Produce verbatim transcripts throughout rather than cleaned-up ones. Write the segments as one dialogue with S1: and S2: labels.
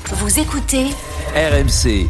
S1: Vous écoutez
S2: R M C.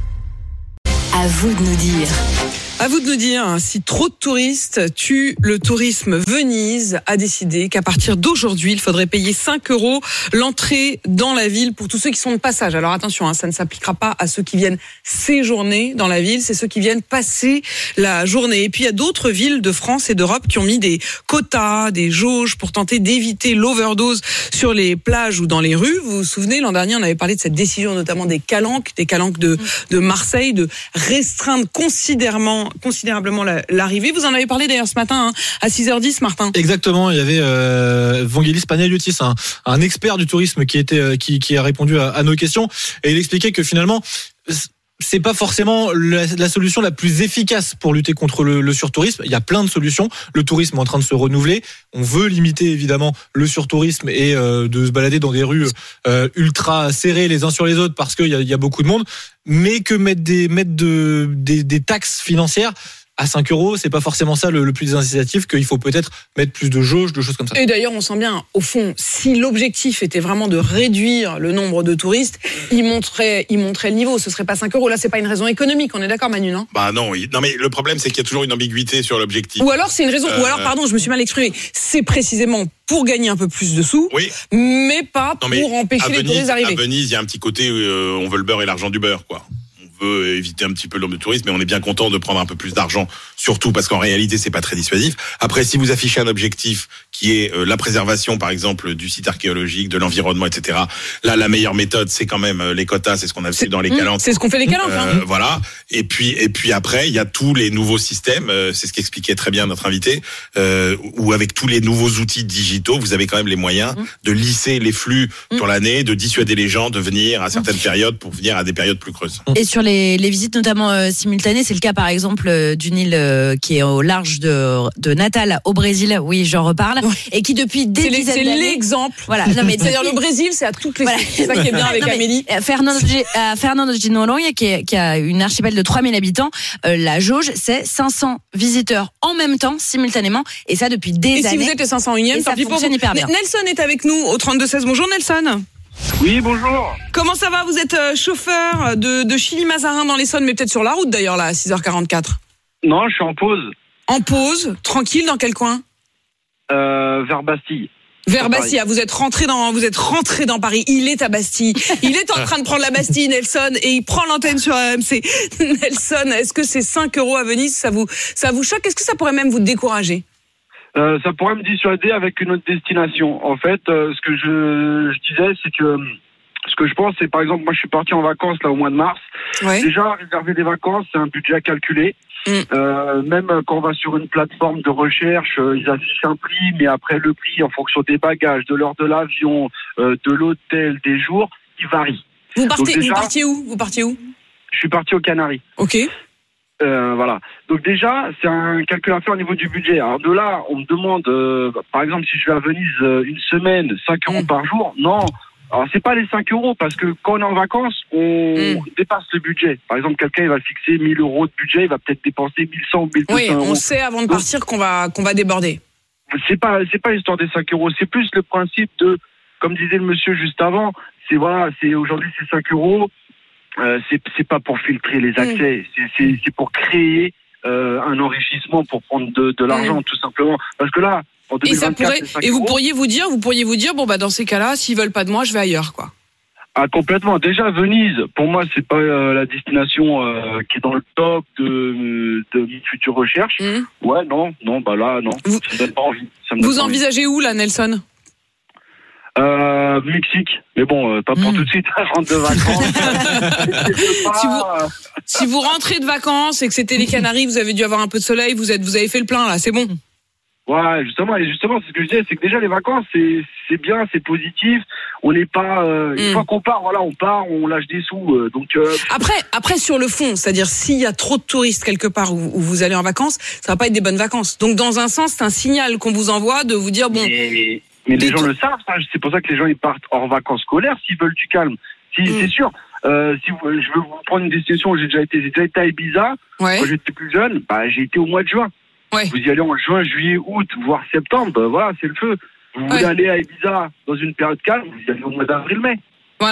S1: À vous de nous dire.
S3: À vous de nous dire si trop de touristes tuent le tourisme. Venise a décidé qu'à partir d'aujourd'hui, il faudrait payer cinq euros l'entrée dans la ville pour tous ceux qui sont de passage. Alors attention, hein, ça ne s'appliquera pas à ceux qui viennent séjourner dans la ville, c'est ceux qui viennent passer la journée. Et puis il y a d'autres villes de France et d'Europe qui ont mis des quotas, des jauges pour tenter d'éviter l'overdose sur les plages ou dans les rues. Vous vous souvenez, l'an dernier, on avait parlé de cette décision notamment des calanques, des calanques de, de Marseille, de restreindre considérablement considérablement l'arrivée. Vous en avez parlé d'ailleurs ce matin hein, à six heures dix, Martin.
S4: Exactement, il y avait euh, Vangelis Panagiotis, un, un expert du tourisme qui était euh, qui, qui a répondu à, à nos questions et il expliquait que finalement c'est pas forcément la, la solution la plus efficace pour lutter contre le, le surtourisme. Il y a plein de solutions. Le tourisme est en train de se renouveler. On veut limiter évidemment le surtourisme et euh, de se balader dans des rues euh, ultra serrées les uns sur les autres parce qu'il y a, il y a beaucoup de monde. Mais que mettre des mettre de des, des taxes financières à cinq euros, c'est pas forcément ça le, le plus incitatif, qu'il faut peut-être mettre plus de jauges, de choses comme ça.
S3: Et d'ailleurs, on sent bien, au fond, si l'objectif était vraiment de réduire le nombre de touristes, il monterait, il monterait le niveau. Ce serait pas cinq euros. Là, c'est pas une raison économique. On est d'accord, Manu, non?
S5: Bah non, il... non, mais le problème, c'est qu'il y a toujours une ambiguïté sur l'objectif.
S3: Ou alors, c'est une raison,
S5: euh...
S3: ou alors, pardon, je me suis mal exprimé. C'est précisément pour gagner un peu plus de sous,
S5: oui.
S3: mais pas
S5: non, mais
S3: pour empêcher les touristes d'arriver.
S5: À Venise, il y a un petit côté, euh, on veut le beurre et l'argent du beurre, quoi. Veut éviter un petit peu le nombre de touristes, mais on est bien content de prendre un peu plus d'argent, surtout parce qu'en réalité c'est pas très dissuasif. Après, si vous affichez un objectif qui est euh, la préservation, par exemple, du site archéologique, de l'environnement, et cetera. Là, la meilleure méthode, c'est quand même euh, les quotas, c'est ce qu'on a vu dans les calanques.
S3: C'est ce qu'on fait les calanques.
S5: Euh,
S3: hein.
S5: Voilà. Et puis, et puis après, il y a tous les nouveaux systèmes. Euh, c'est ce qu'expliquait très bien notre invité, euh, où avec tous les nouveaux outils digitaux, vous avez quand même les moyens mmh. de lisser les flux mmh. sur l'année, de dissuader les gens de venir à certaines mmh. périodes pour venir à des périodes plus creuses.
S6: Et sur les, les visites notamment euh, simultanées, c'est le cas par exemple euh, d'une île euh, qui est au large de, de Natal au Brésil, oui j'en reparle, ouais. et qui depuis des
S3: c'est
S6: dizaines
S3: c'est
S6: d'années...
S3: l'exemple.
S6: Voilà, non, mais
S3: c'est-à-dire le Brésil, c'est à toutes les voilà. C'est ça qui est bien avec non, Amélie.
S6: Mais, Fernando, euh, Fernando de Noronha, qui, est, qui a une archipel de trois mille habitants, euh, la jauge c'est cinq cents visiteurs en même temps, simultanément, et ça depuis des
S3: et
S6: années.
S3: Et si vous êtes les cinq cent unième,
S6: ça fonctionne hyper bien.
S3: Nelson est avec nous au trente-deux seize. Bonjour Nelson.
S7: Oui, bonjour.
S3: Comment ça va? Vous êtes euh, chauffeur de, de Chilly-Mazarin dans l'Essonne, mais peut-être sur la route d'ailleurs là, à six heures quarante-quatre.
S7: Non, je suis en pause.
S3: En pause, tranquille, dans quel coin?
S7: euh, Vers Bastille.
S3: Vers Bastille, vous êtes rentré dans, vous êtes rentré dans Paris. Il est à Bastille. Il est en train de prendre la Bastille, Nelson, et il prend l'antenne sur R M C. Nelson, est-ce que ces cinq euros à Venise, ça vous, ça vous choque? Est-ce que ça pourrait même vous décourager?
S7: Euh, ça pourrait me dissuader avec une autre destination. En fait, euh, ce que je, je disais, c'est que ce que je pense, c'est par exemple, moi je suis parti en vacances là au mois de mars.
S3: Ouais.
S7: Déjà, réserver des vacances, c'est un budget à calculer. Mm. Euh, même quand on va sur une plateforme de recherche, euh, ils affichent un prix, mais après le prix, en fonction des bagages, de l'heure de l'avion, euh, de l'hôtel, des jours, il varie.
S3: Vous partez,
S7: déjà,
S3: vous partiez où? Vous partiez où?
S7: Je suis parti aux Canaries.
S3: Ok.
S7: Euh, voilà. Donc déjà, c'est un calcul à faire au niveau du budget. Alors de là, on me demande, euh, par exemple, si je vais à Venise euh, une semaine, cinq euros mmh. par jour. Non. Alors c'est pas les cinq euros parce que quand on est en vacances, on mmh. dépasse le budget. Par exemple, quelqu'un il va fixer mille euros de budget, il va peut-être dépenser mille cent ou mille deux cents
S3: oui,
S7: euros.
S3: On sait avant de partir qu'on va qu'on va déborder.
S7: C'est pas c'est pas l'histoire des cinq euros. C'est plus le principe de, comme disait le monsieur juste avant, c'est voilà, c'est aujourd'hui c'est cinq euros. Euh, c'est c'est pas pour filtrer les accès, mmh. c'est c'est c'est pour créer euh, un enrichissement, pour prendre de de l'argent mmh. tout simplement. Parce que là, en deux mille vingt-quatre,
S3: et ça pourrait, et vous pourriez vous dire, vous pourriez vous dire, bon bah dans ces cas-là, s'ils veulent pas de moi, je vais ailleurs, quoi.
S7: Ah complètement. Déjà Venise, pour moi, c'est pas euh, la destination euh, qui est dans le top de de mes futures recherches. Mmh. Ouais, non, non, bah là, non, vous, ça me donne pas envie. Ça me donne
S3: vous envisagez
S7: envie.
S3: Où là, Nelson?
S7: Euh, Mexique, mais bon, euh, pas pour mmh. tout de suite, je rentre de vacances. pas,
S3: si, vous, si vous rentrez de vacances et que c'était les Canaries, vous avez dû avoir un peu de soleil, vous êtes, vous avez fait le plein là, c'est bon.
S7: Ouais, justement, et justement, c'est ce que je disais, c'est que déjà les vacances, c'est c'est bien, c'est positif. On n'est pas, euh, mmh. une fois qu'on part, voilà, on part, on lâche des sous, euh, donc. Euh...
S3: Après, après sur le fond, c'est-à-dire s'il y a trop de touristes quelque part où, où vous allez en vacances, ça va pas être des bonnes vacances. Donc dans un sens, c'est un signal qu'on vous envoie de vous dire bon.
S7: Et... Mais les gens le savent, ça. C'est pour ça que les gens ils partent hors vacances scolaires s'ils veulent du calme. Si, mmh. C'est sûr. Euh, si vous, je veux vous prendre une destination où j'ai déjà été, j'ai déjà été à Ibiza. Ouais. Quand j'étais plus jeune, bah j'ai été au mois de juin. Ouais. Vous y allez en juin, juillet, août, voire septembre. Bah, voilà, c'est le feu. Vous ouais. voulez aller à Ibiza dans une période calme, vous y allez au mois d'avril, mai.
S3: Voilà. voilà.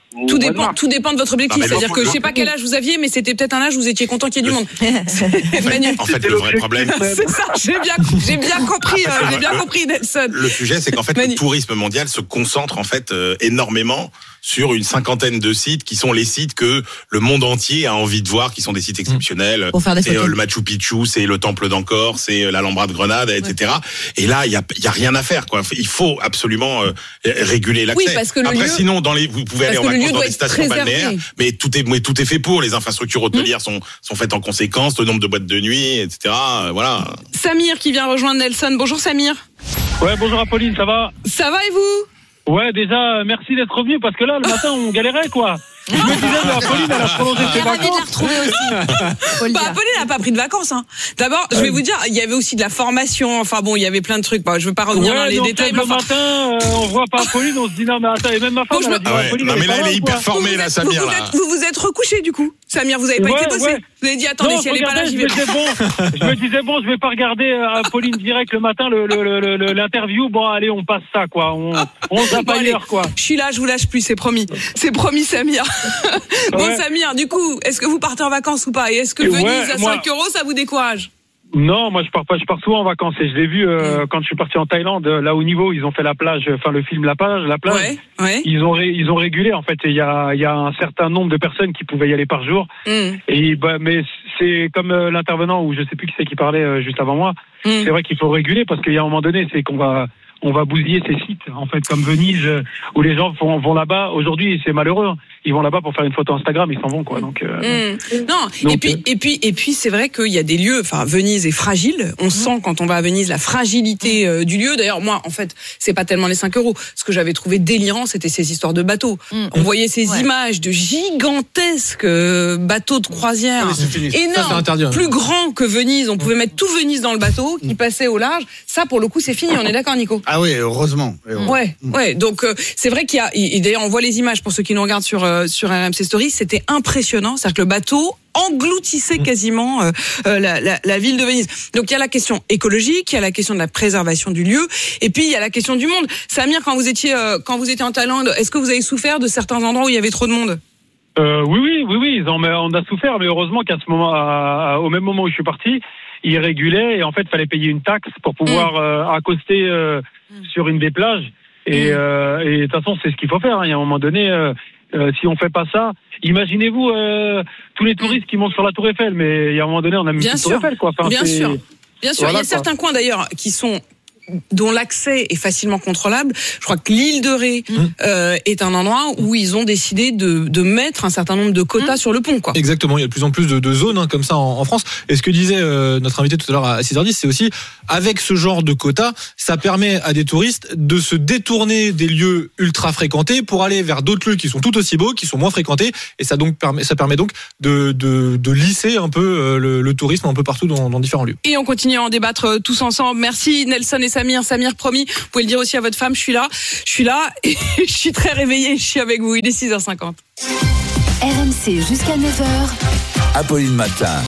S7: au
S3: Tout
S7: mois de
S3: dépend,
S7: mars.
S3: tout dépend de votre objectif.
S5: Non, mais
S3: C'est-à-dire
S5: le-
S3: que je sais
S5: le-
S3: pas quel âge vous aviez, mais c'était peut-être un âge où vous étiez content qu'il y ait du monde. Manu.
S5: En fait, le vrai problème,
S3: C'est ça, j'ai bien, j'ai bien compris, euh, j'ai bien
S5: le-
S3: compris, Nelson.
S5: le sujet, c'est qu'en fait,
S3: Manu.
S5: le tourisme mondial se concentre en fait euh, énormément sur une cinquantaine de sites qui sont les sites que le monde entier a envie de voir, qui sont des sites exceptionnels.
S6: Pour faire des
S5: C'est
S6: photos.
S5: euh, le Machu Picchu, c'est le temple d'Angkor, c'est euh, l'Alhambra de Grenade, et cetera. Et là, il y a, il y a rien à faire, quoi. Il faut absolument euh, réguler l'accès.
S3: Oui, parce que le
S5: Après,
S3: lieu-
S5: sinon, dans les, vous pouvez aller en
S3: parce que le
S5: vacances
S3: lieu
S5: dans
S3: doit
S5: des
S3: être
S5: stations
S3: préservé.
S5: balnéaires, mais tout est, mais tout est fait pour. Les infrastructures hôtelières sont, sont faites en conséquence, le nombre de boîtes de nuit, et cetera. Euh, Voilà.
S3: Samir qui vient rejoindre Nelson. Bonjour Samir.
S2: Ouais, bonjour Apolline, ça va?
S3: Ça va et vous?
S2: Ouais, déjà, merci d'être revenu parce que là, le matin, on galérait, quoi. Je me disais, mais Apolline, elle a prolongé ses
S6: J'ai ravi de la
S2: vacances.
S6: retrouver aussi. Faut le
S3: Bah,
S6: dire.
S3: Apolline n'a pas pris de vacances. Hein. D'abord, je vais vous dire, il y avait aussi de la formation. Enfin bon, il y avait plein de trucs. Bon, je veux pas revenir dans
S2: Ouais,
S3: les
S2: donc,
S3: détails.
S2: le
S3: mais enfin,
S2: matin, euh, on voit pas Apolline, on se dit, non, mais attends, et même ma femme,
S3: Bon, je
S2: elle a
S3: me-
S2: dit,
S5: Ah ouais.
S2: Apolline,
S5: Non,
S2: elle
S5: mais
S2: est
S5: là,
S2: pas
S5: elle est
S2: là,
S5: hyper
S2: quoi.
S5: formée, là,
S3: vous,
S5: Samir,
S3: vous,
S5: là.
S3: êtes, vous vous êtes recouché du coup. Samir, vous avez pas
S2: Ouais,
S3: été bossé.
S2: ouais.
S3: Vous avez dit, attendez,
S2: Non,
S3: si elle est pas là,
S2: regardez,
S3: j'y
S2: je
S3: vais
S2: me
S3: pas.
S2: disais, bon, je me disais, bon, je vais pas regarder euh, Apolline direct le matin, le, le, le, le- l'interview. Bon, allez, on passe ça, quoi. On, on zappe
S3: Bon, allez.
S2: ailleurs, quoi.
S3: Je suis là, je vous lâche plus, c'est promis. C'est promis, Samir. Bon,
S2: Ouais.
S3: Samir, du coup, est-ce que vous partez en vacances ou pas? Et est-ce que
S2: Ouais,
S3: Venise à
S2: moi-
S3: cinq euros, ça vous décourage?
S2: Non, moi je pars pas, je pars souvent en vacances et je l'ai vu euh, quand je suis parti en Thaïlande, euh, là au niveau ils ont fait la plage, enfin le film La plage, la plage.
S3: Ouais, ouais.
S2: Ils ont ré- ils ont régulé en fait et il y a il y a un certain nombre de personnes qui pouvaient y aller par jour
S3: Mmh,
S2: et bah mais c'est comme euh, l'intervenant ou je sais plus qui c'est qui parlait euh, juste avant moi.
S3: mmh.
S2: C'est vrai qu'il faut réguler parce qu'il y a un moment donné c'est qu'on va on va bousiller ces sites en fait comme Venise euh, où les gens vont, vont là-bas. Aujourd'hui c'est malheureux, hein. Ils vont là-bas pour faire une photo Instagram, ils s'en vont quoi. Donc euh,
S3: Mmh. Non,
S2: Donc,
S3: et puis
S2: euh,
S3: et puis et puis c'est vrai qu'il y a des lieux. Enfin, Venise est fragile. On sent quand on va à Venise la fragilité euh, du lieu. D'ailleurs, moi, en fait, c'est pas tellement les cinq euros. Ce que j'avais trouvé délirant, c'était ces histoires de bateaux.
S6: Mmh.
S3: On voyait ces
S6: Ouais.
S3: images de gigantesques euh, bateaux de croisière,
S4: Ah, mais c'est fini. Ça, c'est
S3: énormes,
S4: interdit, hein.
S3: plus grands que Venise. On pouvait mettre tout Venise dans le bateau qui passait au large. Ça, pour le coup, c'est fini. On est d'accord, Nico?
S8: Ah oui, heureusement.
S3: Ouais, ouais. Donc euh, c'est vrai qu'il y a. Et d'ailleurs, on voit les images pour ceux qui nous regardent sur euh, sur R M C Story. C'était impressionnant. C'est-à-dire que le bateau engloutissait quasiment euh, euh, la, la, la ville de Venise. Donc il y a la question écologique, il y a la question de la préservation du lieu, et puis il y a la question du monde. Samir, quand vous étiez euh, quand vous étiez en Thaïlande, est-ce que vous avez souffert de certains endroits où il y avait trop de monde?
S2: Euh, oui, oui, oui, oui, ils en, on a souffert, mais heureusement qu'à ce moment, à- à- au même moment où je suis parti, ils régulaient et en fait, il fallait payer une taxe pour pouvoir euh, accoster euh, sur une des plages. Et,
S3: Mm.
S2: euh, et de toute façon, c'est ce qu'il faut faire. Hein. Il y a un moment donné, euh, euh, si on fait pas ça, imaginez-vous euh, tous les touristes qui montent sur la Tour Eiffel, mais il y a un moment donné, on a mis
S3: Bien
S2: la Tour
S3: sûr.
S2: Eiffel, quoi. Enfin,
S3: Bien
S2: c'est-
S3: sûr. Bien sûr,
S2: Voilà,
S3: il y a
S2: quoi.
S3: certains coins d'ailleurs qui sont dont l'accès est facilement contrôlable. Je crois que l'île de Ré
S4: Mmh.
S3: euh, est un endroit où ils ont décidé de, de mettre un certain nombre de quotas sur le pont, quoi.
S4: Exactement, il y a de plus en plus de, de zones hein, comme ça en, en France. Et ce que disait euh, notre invité tout à l'heure à six heures dix, c'est aussi, avec ce genre de quotas, ça permet à des touristes de se détourner des lieux ultra fréquentés pour aller vers d'autres lieux qui sont tout aussi beaux, qui sont moins fréquentés. Et ça, donc, permet, ça permet donc de, de, de lisser un peu euh, le, le tourisme un peu partout dans, dans différents lieux.
S3: Et on continue à en débattre euh, tous ensemble. Merci Nelson et Samir. Samir, promis, vous pouvez le dire aussi à votre femme, je suis là, je suis là et je suis très réveillée, je suis avec vous. Il est six heures cinquante.
S1: R M C jusqu'à neuf heures.
S9: Apolline Matin.